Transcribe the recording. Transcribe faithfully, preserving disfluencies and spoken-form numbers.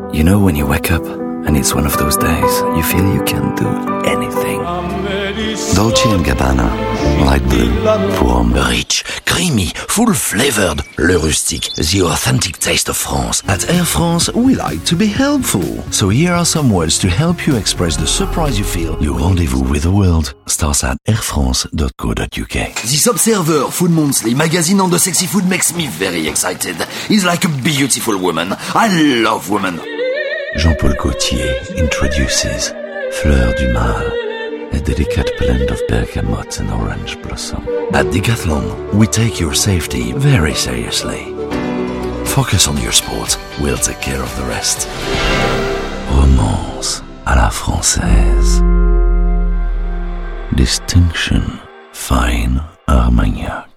You know when you wake up and it's one of those days you feel you can do anything. Dolce and Gabbana, light blue pour hommes. Rich, creamy, full-flavored. Le rustique, the authentic taste of France. At Air France, we like to be helpful. So here are some words to help you express the surprise you feel. Your rendezvous with the world starts at air france dot co dot u k. This Observer Food Monthly magazine on the sexy food makes me very excited. It's like a beautiful woman. I love women. Jean-Paul Gaultier introduces Fleur du Mal, a delicate blend of bergamot and orange blossom. At Decathlon, we take your safety very seriously. Focus on your sport, we'll take care of the rest. Romance à la française. Distinction, fine Armagnac.